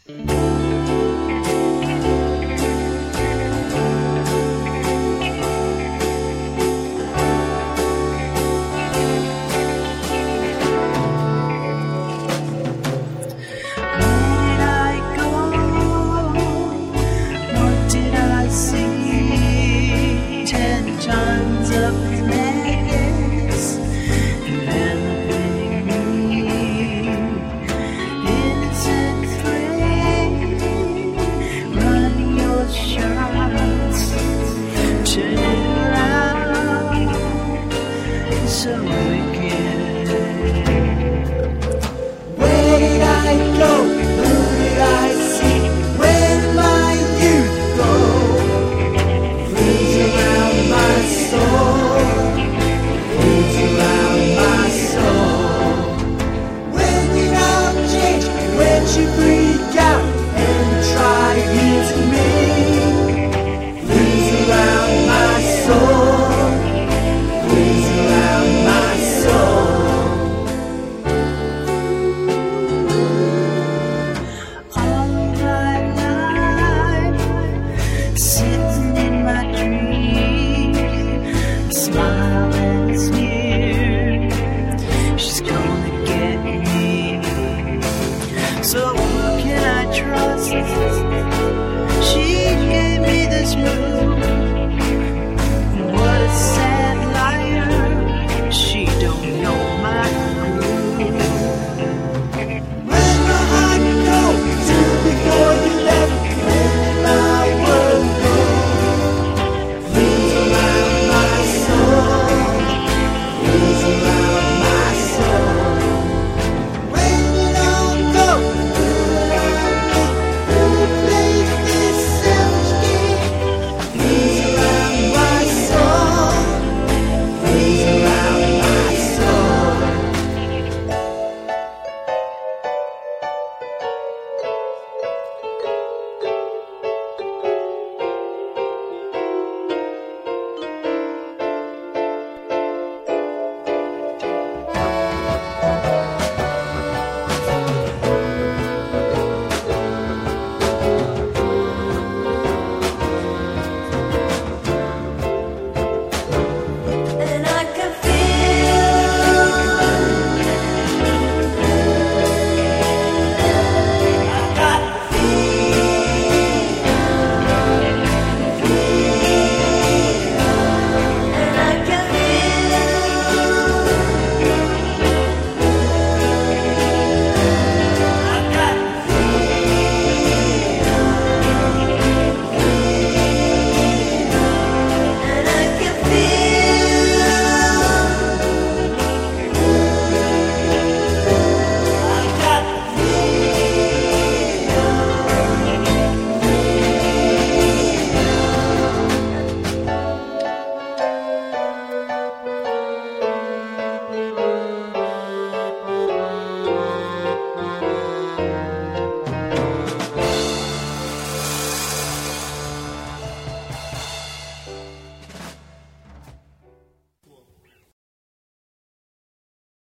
So wicked. Where did I go? Who did I see? Where did my youth go? Fleas around my soul. Fleas around my soul. When did I change? When you freak out and try using me? Fleas around my soul. Fleas around my soul. All my life, sitting in my dream, smiling sneer. She's gonna get me. So who can I trust? She gave me this move.